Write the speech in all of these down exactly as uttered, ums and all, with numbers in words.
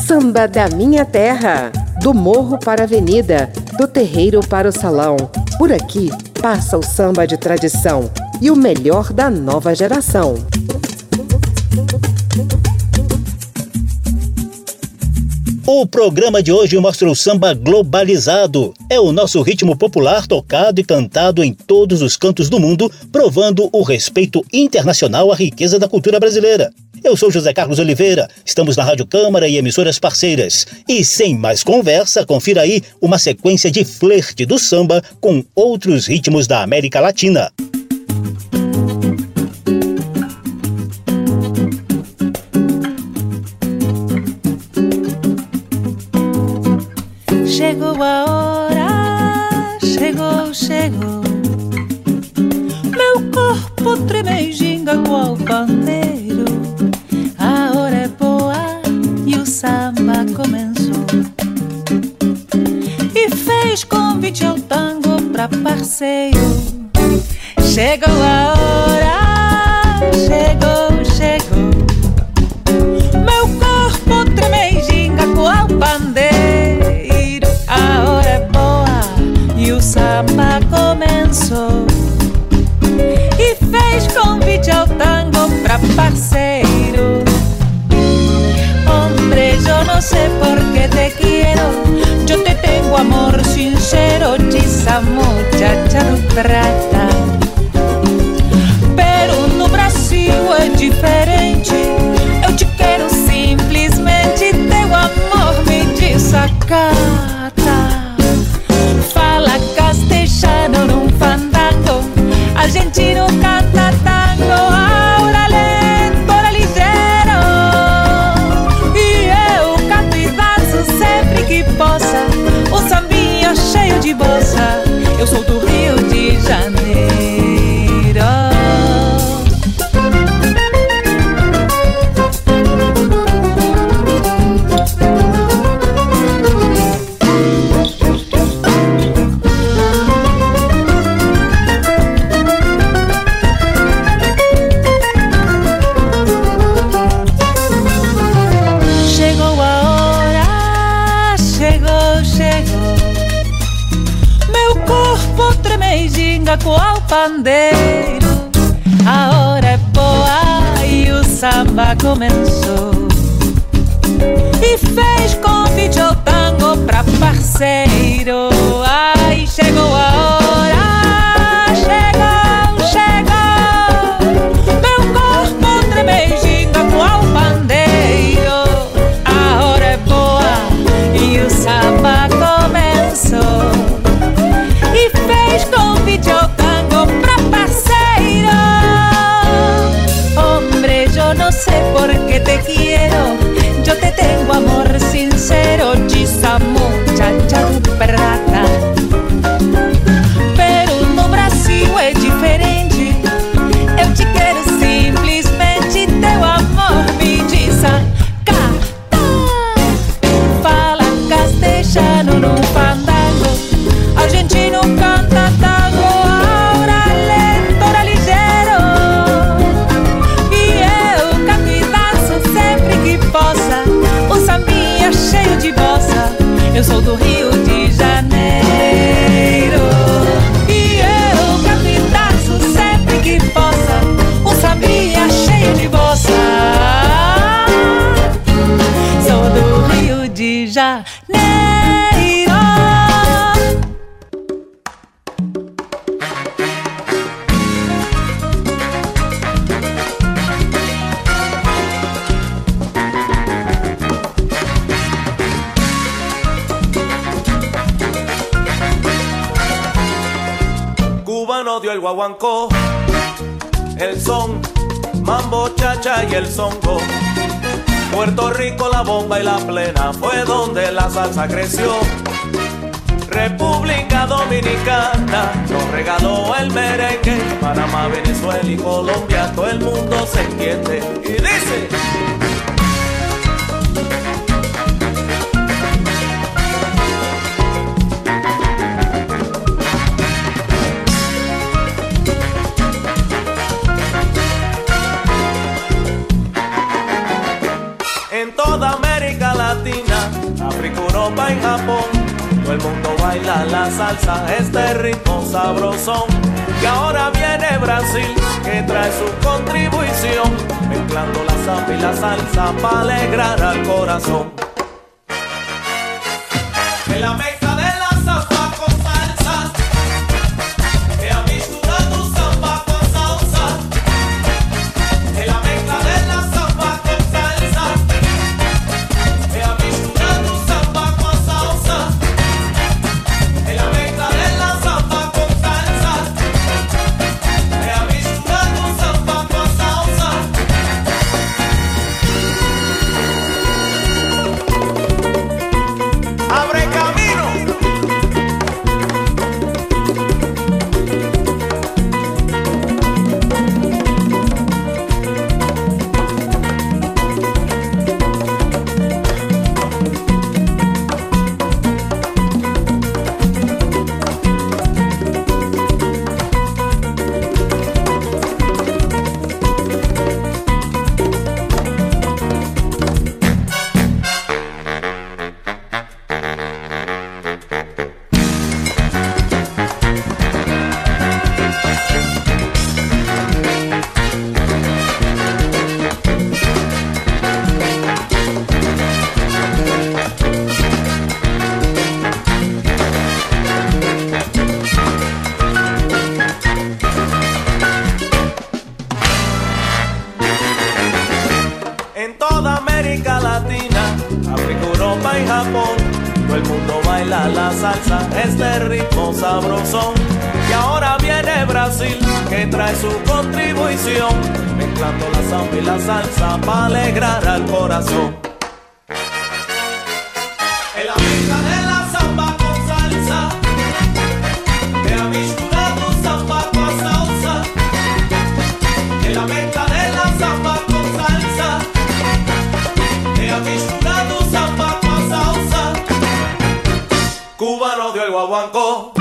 Samba da minha terra, do morro para a avenida, do terreiro para o salão. Por aqui passa o samba de tradição e o melhor da nova geração. O programa de hoje mostra o samba globalizado. É o nosso ritmo popular tocado e cantado em todos os cantos do mundo, provando o respeito internacional à riqueza da cultura brasileira. Eu sou José Carlos Oliveira, estamos na Rádio Câmara e emissoras parceiras. E sem mais conversa, confira aí uma sequência de flerte do samba com outros ritmos da América Latina. Chegou a hora, chegou, chegou. Meu corpo treme e ginga qual pandeiro. A hora é boa e o samba começou. E fez convite ao tango pra parceiro. Chegou a hora, chegou, chegou. Meu corpo treme e ginga qual pandeiro. A hora é boa e o samba começou. E fez convite ao tango pra parceiro. Hombre, yo no sé por qué te quiero. Yo te tengo amor sincero, esa muchacha no trata. Pero no Brasil é diferente. Eu te quero simplesmente, teu amor me desacata. Fala castelhano num fandango, argentino canta tango, ahora lento, ahora ligeiro. E eu canto e danço sempre que possa, o sambinha cheio de bossa. Eu sou do Rio de Janeiro. Qual pandeiro, a hora é boa e o samba começou. E fez convite ao tango pra parceiro. Ai, chegou a hora, chegou, chegou. Meu corpo treme e ginga qual pandeiro. A hora é boa e o samba começou. E fez convite ao tango pra parceiro. Hombre, yo no sé por qué te quiero. Yo te tengo amor sincero, esa muchacha de prata. Pero no Brasil é diferente. Eu te quero simplesmente, teu amor me desacata. Fala castelhano num fandango, argentino canta tango, ahora lento, ahora ligeiro. E eu canto e danço sempre que possa, o sambinha cheio de bossa. Eu sou do Rio de Janeiro. E eu canto e danço sempre que possa, o sambinha cheio de bossa. Sou do Rio de Janeiro. Dio el guaguancó, el son, mambo, chacha y el songo. Puerto Rico la bomba y la plena fue donde la salsa creció. República Dominicana nos regaló el merengue. Panamá, Venezuela y Colombia todo el mundo se entiende. Y dice: En toda América Latina, África, Europa y Japón, todo el mundo baila la salsa, este ritmo sabrosón. Y ahora viene Brasil, que trae su contribución, mezclando la samba y la salsa para alegrar al corazón. En la mezcla de la samba con salsa, que avistura tu samba con salsa. En la mezcla de la samba con salsa, que avistura tu samba con salsa. En la mezcla de la samba con salsa, que avistura tu samba con salsa. Abre camino. En toda América Latina, África, Europa y Japón, todo el mundo baila la salsa, este ritmo sabrosón. Y ahora viene Brasil, que trae su contribución, mezclando la samba y la salsa para alegrar al corazón. En la mezcla de la samba con salsa, que avistura tu samba con salsa. En la mezcla de la samba con salsa, que avistura tu samba con salsa. Cubano dio el guaguancó.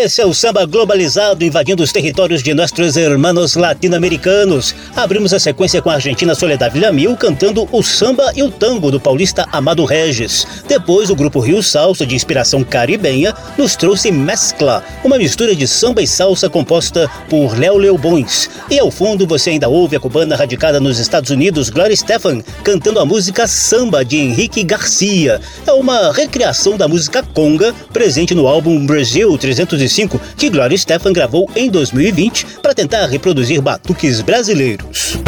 Esse é o samba globalizado invadindo os territórios de nossos hermanos latino-americanos. Abrimos a sequência com a argentina Soledad Villamil cantando o samba e o tango do paulista Amado Regis. Depois, o grupo Rio Salsa, de inspiração caribenha, nos trouxe Mescla, uma mistura de samba e salsa composta por Léo Leobões. E ao fundo você ainda ouve a cubana radicada nos Estados Unidos, Gloria Estefan, cantando a música Samba, de Henrique Garcia. É uma recriação da música conga, presente no álbum Brasil trezentos e cinco, que Gloria Estefan gravou em dois mil e vinte para tentar reproduzir batuques brasileiros.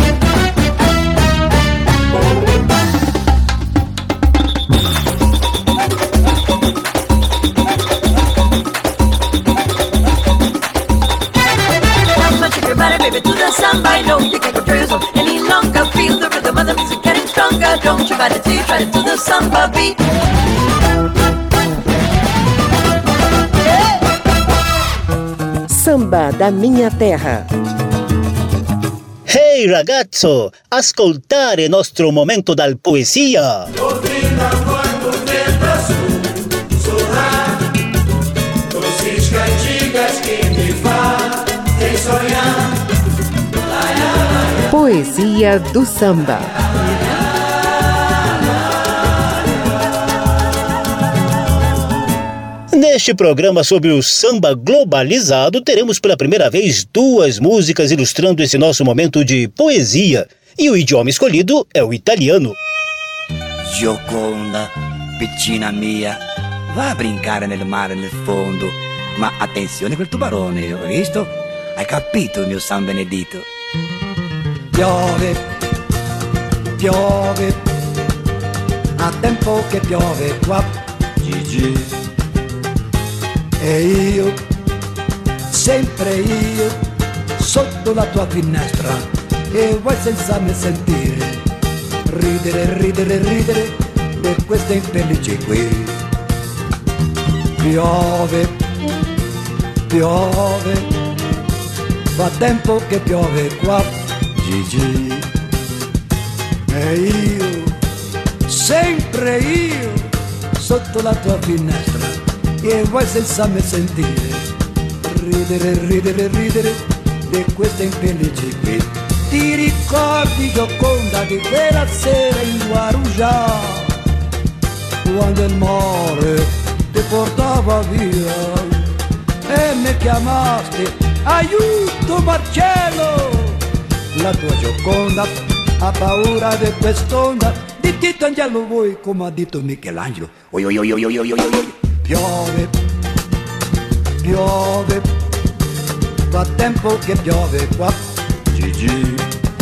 Baby, to the samba, I know you can't go drizzle any longer. Feel the rhythm of the music getting stronger. Don't you bite it till you try it to the samba beat. Samba da minha terra. Hey ragazzo, ascoltare il nostro momento dal poesia. Poesia do samba. Neste programa sobre o samba globalizado, teremos pela primeira vez duas músicas ilustrando esse nosso momento de poesia. E o idioma escolhido é o italiano. Gioconda, piccina mia, va a brincare nel mare nel fondo. Ma attenzione quel tubarone, ho visto? Hai capito, mio San Benedito? Piove, piove, a tempo che piove qua, Gigi. E io, sempre io, sotto la tua finestra, e vuoi senza me sentire, ridere, ridere, ridere, per queste infelici qui. Piove, piove, fa tempo che piove qua, Gigi. E io, sempre io, sotto la tua finestra, e vuoi senza me sentire, ridere, ridere, ridere, di queste infelici qui. Ti ricordi, Gioconda, di quella sera in Guarujá, quando il mare ti portava via e mi chiamaste, aiuto Marcello! La tua Gioconda ha paura di quest'onda di Tito Angelo voi, come ha detto Michelangelo. Oi, oi, oi, oi, oi, oi, oi. Piove, piove, fa tempo che piove qua, Gigi.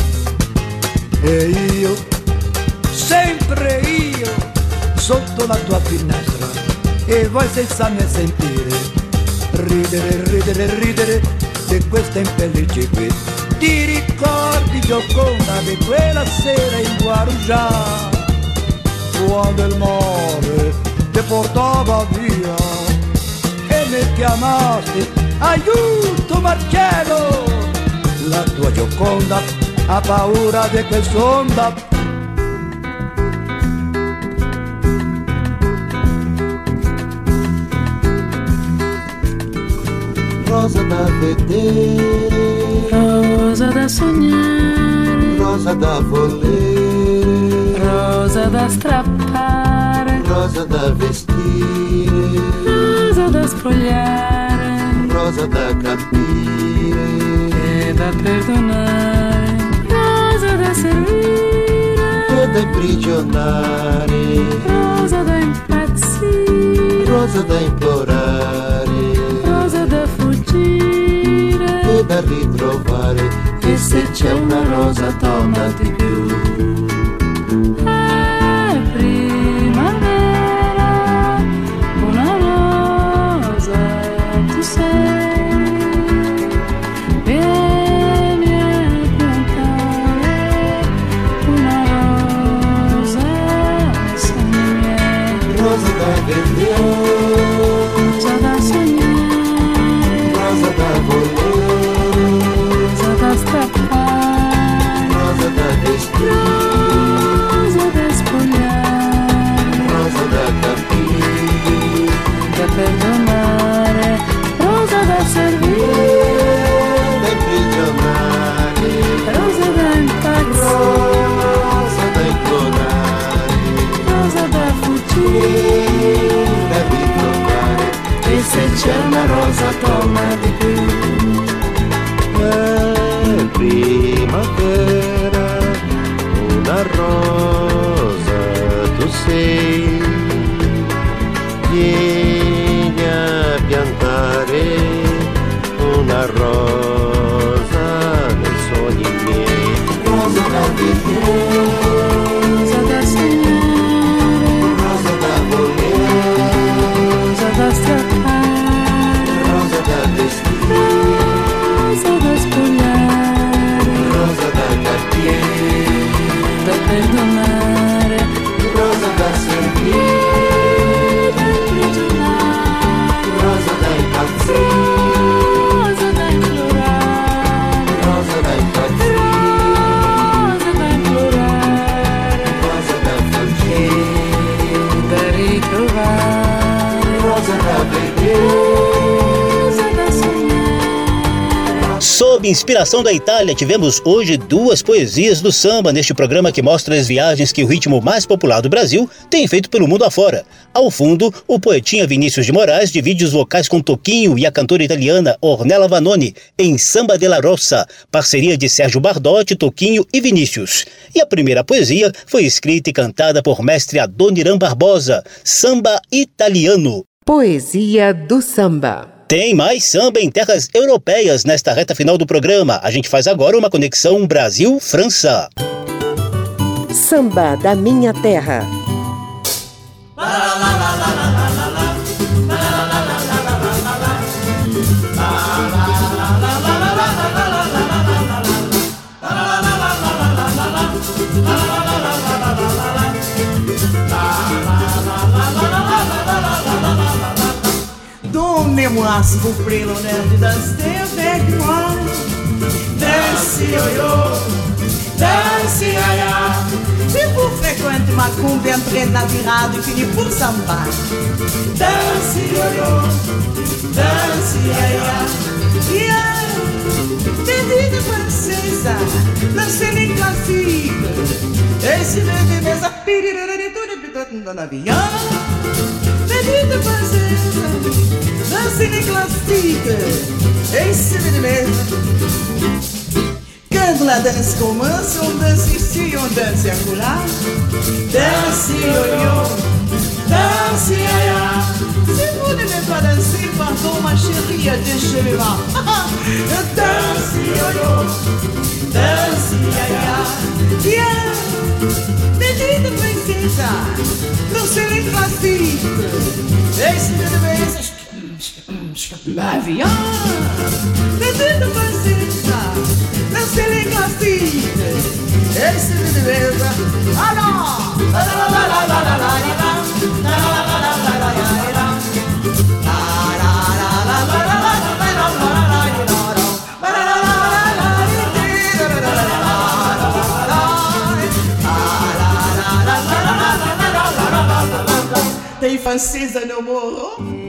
E io, sempre io, sotto la tua finestra, e vuoi senza me sentire, ridere, ridere, ridere, di queste infelici qui. Ti ricordi, Gioconda, di quella sera in Guarujá, quando il mare ti portava via e mi chiamaste, aiuto Marcello! La tua Gioconda ha paura di quest'onda. Rosa da vedere, rosa da sognare, rosa da volere, rosa da strappare, rosa da vestire, rosa da spogliare, rosa da capire e da perdonare, rosa da servire e da imprigionare, rosa da impazzire, rosa da implorare rosa da fuggire e da ritrovare. E se c'è una rosa donna di più, è primavera, una rosa tu sei, vieni a piantare una rosa sognare, rosa da vedere, rosa da sognare, rosa da volere, rosa da strappare, rosa da vestire. alma de Deus. É primavera, uma rosa do sei, vieni a piantare una rosa nei sogni miei. Rosa da vedere, rosa da sognare, rosa da volere, rosa da strappare, rosa da vestire, rosa da spogliare, rosa da capire, da perdonare, rosa da servire, da imprigionare, rosa da impazzire, rosa da implorare, rosa da impazzire, rosa da implorare, rosa da fuggire, da ritrovare, rosa da vedere, rosa da sognare. Sob inspiração da Itália, tivemos hoje duas poesias do samba neste programa que mostra as viagens que o ritmo mais popular do Brasil tem feito pelo mundo afora. Ao fundo, o poetinha Vinícius de Moraes divide os vocais com Toquinho e a cantora italiana Ornella Vanoni em Samba della Rossa, parceria de Sérgio Bardotti, Toquinho e Vinícius. E a primeira poesia foi escrita e cantada por mestre Adoniran Barbosa, Samba Italiano. Poesia do samba. Tem mais samba em terras europeias nesta reta final do programa. A gente faz agora uma conexão Brasil-França. Samba da minha terra. Donnez-moi s'il vous plaît l'honneur de danser avec moi. Danse yo-yo, danse ya-ya. Si vous fréquentez ma combe, entrez na virada e finir por samba. Danse yo-yo, danse ya-ya. Yeah, bebida francesa, danse les classiques. Et si bébé mesa pirirere tudo pitando na avião. Bebida francesa, danse les classiques. Et si bébé mesa. Quand la danse commence, on danse ici, on danse acolá. Danse yo-yo, danse ya-ya. Si vous n'aimez pas danser, pardon ma chérie, déchez-moi. Danse yo-yo, danse ya-ya. Yeah, bebida princesa, danse les classiques. Et si bébé mesa. Avião, bebida francesa, danse les classiques. Et si bébé mesa. Alors, la la la la la la la la la la la la la la. Tem francesa no morro.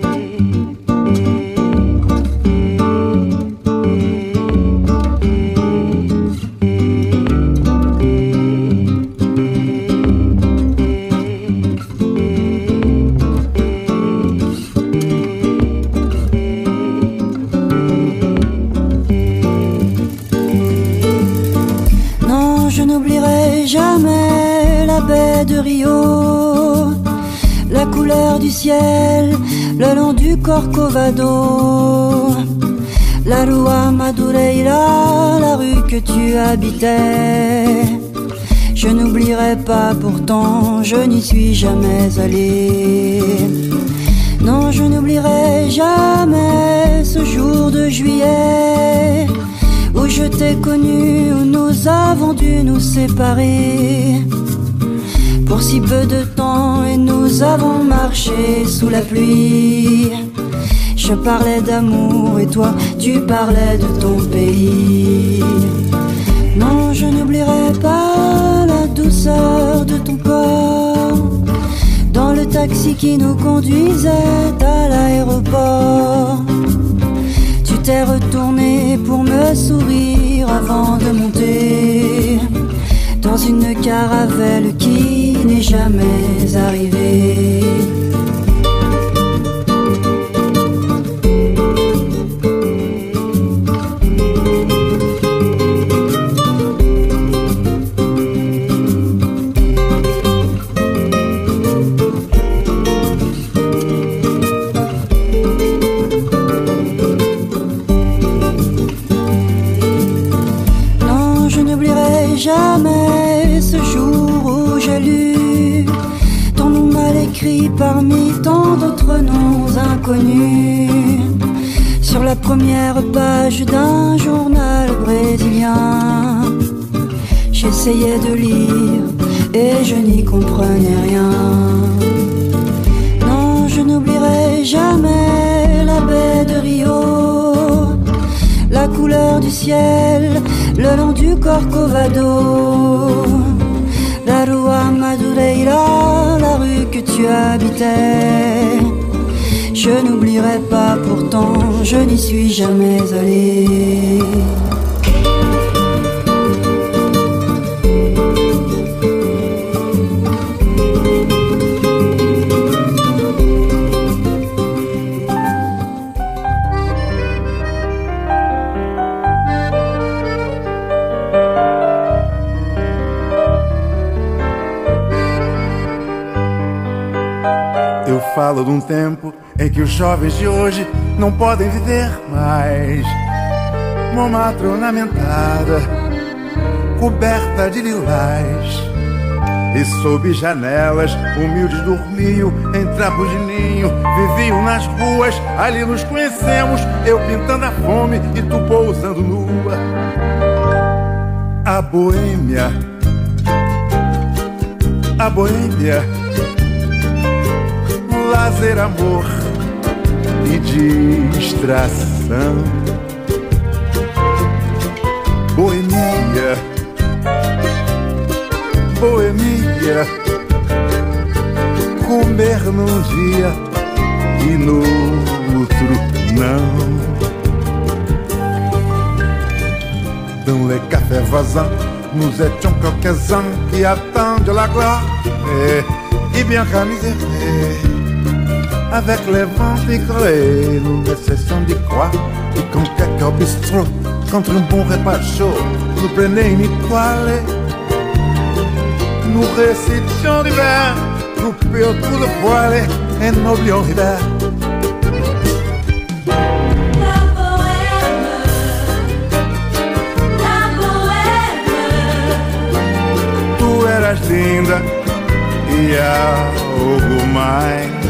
Non, je n'oublierai jamais la baie de Rio, la couleur du ciel le long du Corcovado, la rua Madureira, la rue que tu habitais. Je n'oublierai pas, pourtant je n'y suis jamais allé. Non, je n'oublierai jamais ce jour de juillet où je t'ai connu, où nous avons dû nous séparer pour si peu de temps, et nous avons marché sous la pluie. Je parlais d'amour et toi, tu parlais de ton pays. Non, je n'oublierai pas la douceur de ton corps dans le taxi qui nous conduisait à l'aéroport. Tu t'es retourné pour me sourire avant de monter dans une caravelle qui n'est jamais arrivée. connu sur la première page d'un journal brésilien. J'essayais de lire et je n'y comprenais rien. Non, je n'oublierai jamais la baie de Rio, la couleur du ciel le long du Corcovado, la Rua Madureira, la rue que tu habitais. Je n'oublierai pas, pourtant je n'y suis jamais allée. Eu falo de um tempo em que os jovens de hoje não podem viver mais. Montmartre ornamentada, coberta de lilás, e sob janelas humildes dormiam em trapos de ninho. Viviam nas ruas, ali nos conhecemos, eu pintando a fome e tu pousando nua. A boêmia, a boêmia, lazer, amor e distração. Boemia, boemia, comer num dia e no outro não. Dans les cafés voisins, nous étions quelques-uns qui attendent la gloire et bien qu'à misère. Avec les vents picolés, nous ne cessons d'y croire. Et quand quelqu'un bistrot, contre un bon repas chaud, nous prenait une étoile. Nous récitions d'hiver, groupés autour de poêle, et n'oublions l'hiver. La bohème, la bohème. Tu eras linda e algo mais.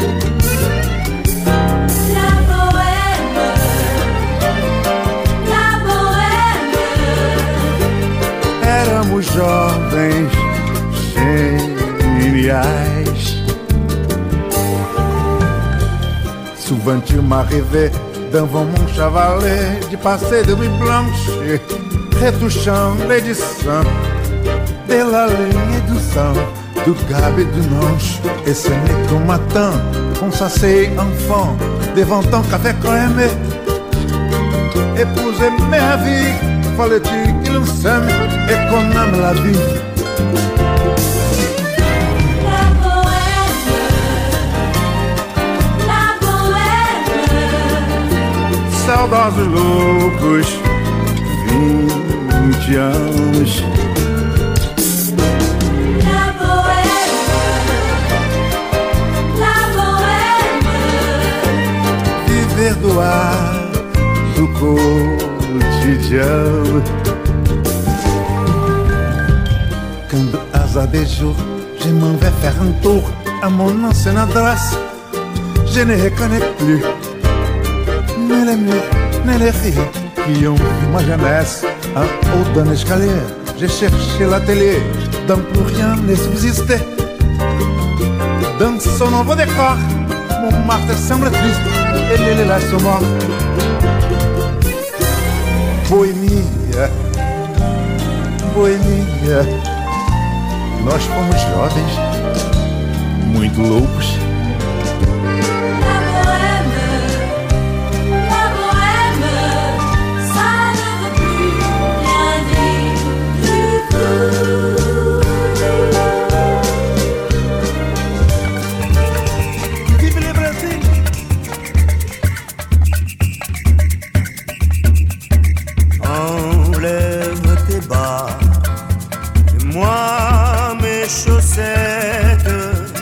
Éramos jovens geniais. Souvent tu m'as rêvé devant mon chevalet, de passer de nuit blanche, retouchant l'édition de la ligne du sang, du gab et du manche. Et ce n'est qu'au matin qu'on s'asseyait enfant devant ton café crème. Épouser ma vie, fallait-il qu'il nous s'aime et qu'on aime la vie. La bohème, la bohème. Saudosos loucos, vinte anos. La bohème, la bohème. Viver do ar, do cotidiano. Quand hasard des jours, je m'en vais faire un tour à mon ancienne adresse. Je ne reconnais plus ni les murs, ni les filles qui ont vu ma jeunesse. En haut d'un escalier, j'ai cherché l'atelier dont plus rien ne subsistait. Dans son nouveau décor, mon Montmartre semble triste et les lilas sont morts. Boemia, boemia, nós fomos jovens, muito loucos. La bohème, la bohème, ça ne veut plus rien dire du tout. Vive le Brasil! Enlève tes bas et moi mes chaussettes,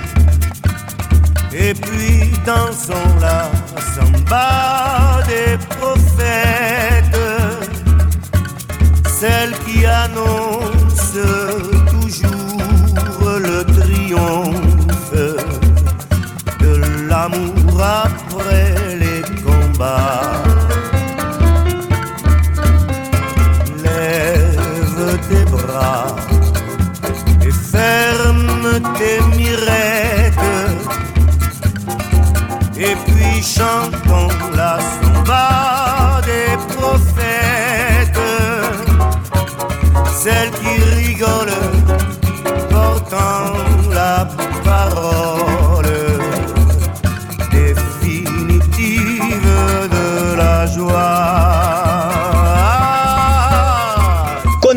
et puis dansons la samba des prophètes, celle qui annonce toujours le triomphe de l'amour après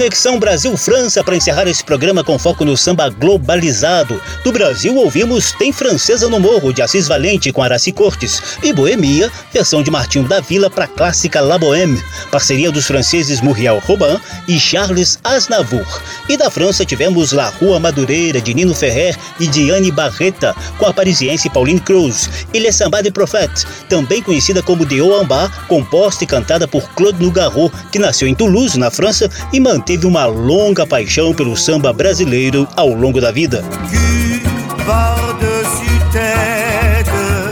Conexão Brasil-França para encerrar esse programa com foco no samba globalizado. Do Brasil ouvimos Tem Francesa no Morro, de Assis Valente com Aracy Cortes, e Boemia, versão de Martinho da Vila para a clássica La Bohème, parceria dos franceses Muriel Robin e Charles Aznavour. E da França tivemos La Rua Madureira, de Nino Ferrer e Diane Barreta, com a parisiense Pauline Cruz, e Le Samba des Prophètes, também conhecida como De Haut en Bas, composta e cantada por Claude Nougaro, que nasceu em Toulouse, na França, e manteve uma longa paixão pelo samba brasileiro ao longo da vida. Par-dessus tête,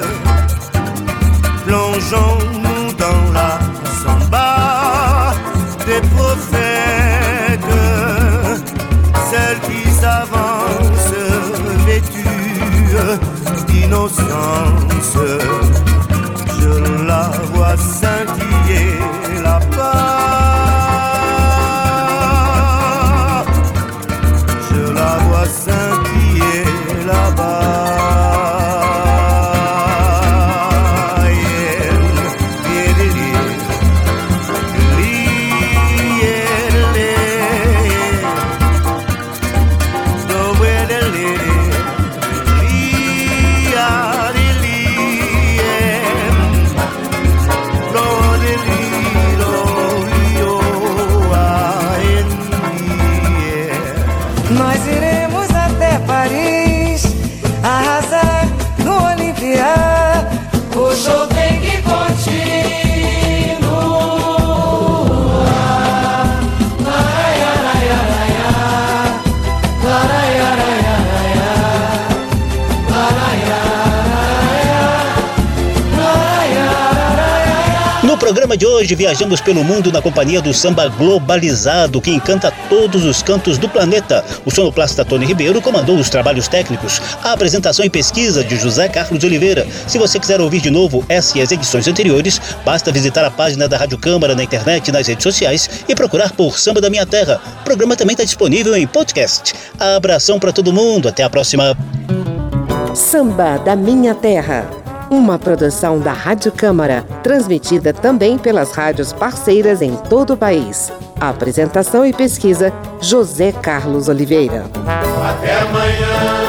plongeons-nous dans la samba des prophètes, celle qui s'avance vêtue d'innocence. Je la vois scintiller là-bas. Scintiller là-bas. Nós iremos até Paris, arrasar no Olympia. O show tem que continuar. No programa de hoje, viajamos pelo mundo na companhia do samba globalizado, que encanta todos os cantos do planeta. O sonoplasta Tony Ribeiro comandou os trabalhos técnicos. A apresentação e pesquisa de José Carlos Oliveira. Se você quiser ouvir de novo essa e as edições anteriores, basta visitar a página da Rádio Câmara na internet e nas redes sociais e procurar por Samba da Minha Terra. O programa também está disponível em podcast. Abração para todo mundo. Até a próxima. Samba da Minha Terra. Uma produção da Rádio Câmara, transmitida também pelas rádios parceiras em todo o país. Apresentação e pesquisa, José Carlos Oliveira. Até amanhã.